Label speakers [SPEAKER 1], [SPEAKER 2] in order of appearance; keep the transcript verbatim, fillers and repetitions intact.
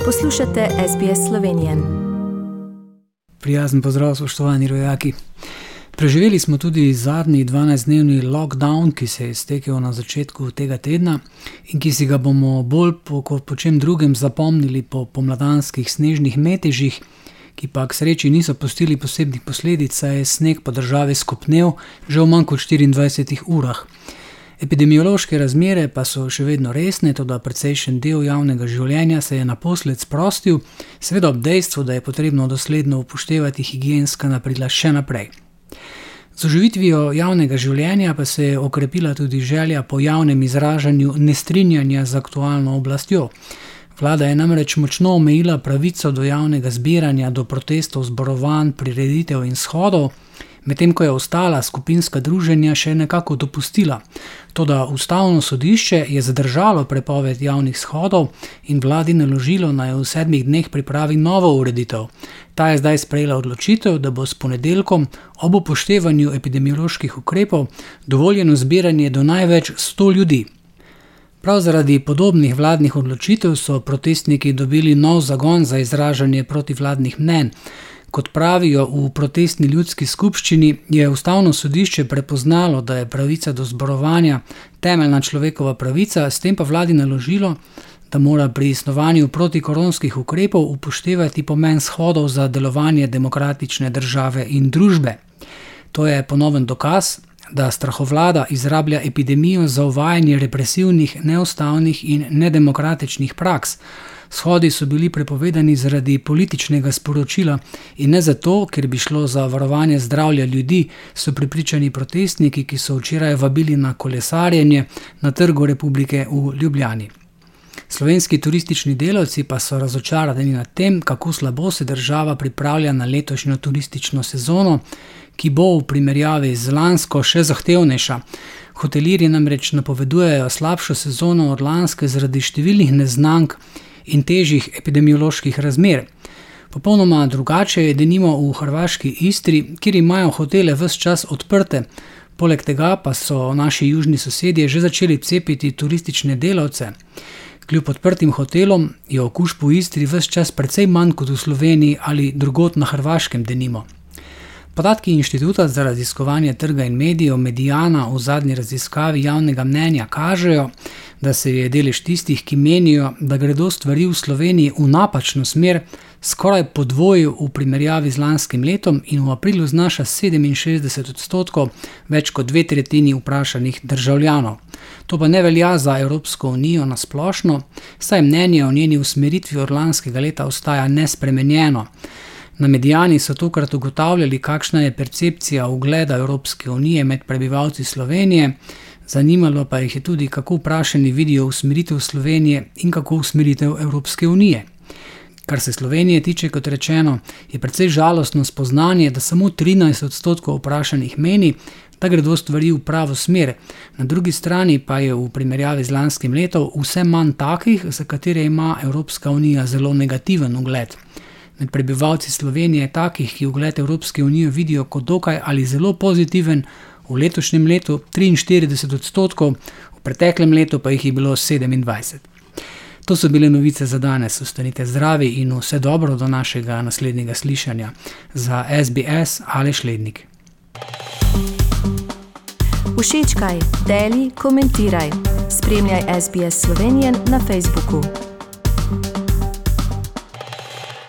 [SPEAKER 1] Poslušate S B S Slovenijan.
[SPEAKER 2] Prijazen pozdrav, spoštovani rojaki. Preživeli smo tudi zadnji dvanajstdnevni lockdown, ki se je iztekel na začetku tega tedna in ki si ga bomo bolj po, po čem drugem zapomnili po pomladanskih snežnih metežih, ki pa k sreči niso pustili posebnih posledic, saj je sneg po državi skopnel že v manj kot štiriindvajsetih urah. Epidemiološke razmere pa so še vedno resne, toda precejšen del javnega življenja se je naposled sprostil, seveda ob dejstvu, da je potrebno dosledno upoštevati higienska napravila še naprej. Z oživitvijo javnega življenja pa se je okrepila tudi želja po javnem izražanju nestrinjanja z aktualno oblastjo. Vlada je namreč močno omejila pravico do javnega zbiranja, do protestov, zborovanj, prireditev in shodov, medtem ko je ostala skupinska druženja še nekako dopustila. Toda ustavno sodišče je zadržalo prepoved javnih shodov in vladi naložilo, naj v sedmih dneh pripravi novo ureditev. Ta je zdaj sprejela odločitev, da bo s ponedeljkom ob upoštevanju epidemioloških ukrepov dovoljeno zbiranje do največ sto ljudi. Prav zaradi podobnih vladnih odločitev so protestniki dobili nov zagon za izražanje protivladnih mnenj. Kot pravijo v protestni ljudski skupščini, je ustavno sodišče prepoznalo, da je pravica do zborovanja temeljna človekova pravica, s tem pa vladi naložilo, da mora pri snovanju protikoronskih ukrepov upoštevati pomen shodov za delovanje demokratične države in družbe. To je ponoven dokaz, da strahovlada izrablja epidemijo za uvajanje represivnih, neustavnih in nedemokratičnih praks. Shodi so bili prepovedani zaradi političnega sporočila in ne zato, ker bi šlo za varovanje zdravja ljudi, so prepričani protestniki, ki so včeraj vabili na kolesarjenje na Trgu Republike v Ljubljani. Slovenski turistični delavci pa so razočarani nad tem, kako slabo se država pripravlja na letošnjo turistično sezono, ki bo v primerjavi z lansko še zahtevnejša. Hotelirji namreč napovedujejo slabšo sezono od lanske zaradi številnih neznank in težjih epidemioloških razmer. Popolnoma drugače je denimo v hrvaški Istri, kjer imajo hotele ves čas odprte. Poleg tega pa so naši južni sosedje že začeli cepiti turistične delavce. Kljub odprtim hotelom je okužb v Istri ves čas precej manj kot v Sloveniji ali drugod na Hrvaškem denimo. Podatki Inštituta za raziskovanje trga in medijev Mediana v zadnji raziskavi javnega mnenja kažejo, da se je delež tistih, ki menijo, da gredo stvari v Sloveniji v napačno smer, skoraj podvojil v primerjavi z lanskim letom in v aprilu znaša sedeminšestdeset odstotkov, več kot dve tretjini vprašanih državljanov. To pa ne velja za Evropsko unijo na splošno, saj mnenje o njeni usmeritvi od lanskega leta ostaja nespremenjeno. Na Mediani so tokrat ugotavljali, kakšna je percepcija ugleda Evropske unije med prebivalci Slovenije, zanimalo pa jih je tudi, kako vprašani vidijo usmeritev Slovenije in kako usmeritev Evropske unije. Kar se Slovenije tiče, kot rečeno, je precej žalostno spoznanje, da samo trinajst odstotkov vprašanih meni, da gredo stvari v pravo smer. Na drugi strani pa je v primerjavi z lanskim letom vse manj takih, za katere ima Evropska unija zelo negativen ugled. Med prebivalci Slovenije je takih, ki ugled Evropske unije vidijo kot dokaj ali zelo pozitiven, v letošnjem letu triinštirideset odstotkov, v preteklem letu pa jih je bilo sedemindvajset. To so bile novice za danes. Ostanite zdravi in vse dobro do našega naslednjega slišanja. Za S B S Aleš Lednik.
[SPEAKER 1] Všečkaj, deli, komentiraj. Spremljaj S B S Slovenijan na Facebooku.